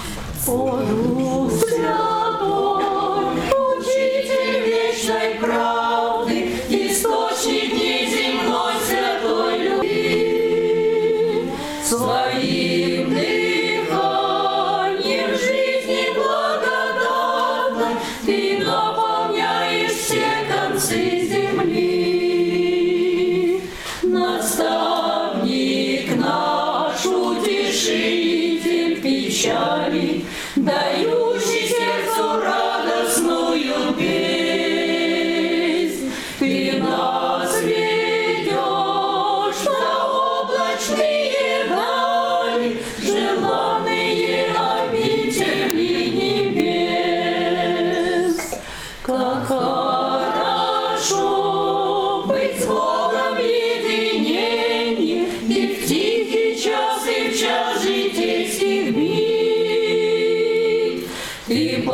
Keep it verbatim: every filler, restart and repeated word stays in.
О, Дух Святой, Учитель вечной правды, источник неземной святой любви, своим дыханием жизни благодатной ты наполняешь все концы земли. Наставник наш, утешитель печали, дающий сердцу радостную песнь. Ты нас ведешь на облачные дали, желанные обители небес. Как хорошо быть с Богом в единении, и в тихий час, и в час житейских дней. Ты